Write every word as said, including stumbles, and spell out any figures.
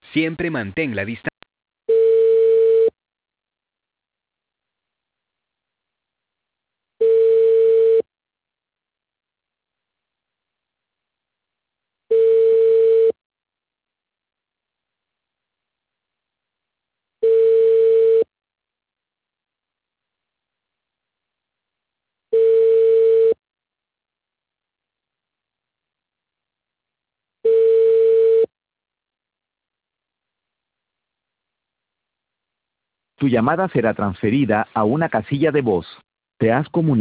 Siempre mantén la distancia. Tu llamada será transferida a una casilla de voz. Te has comunicado.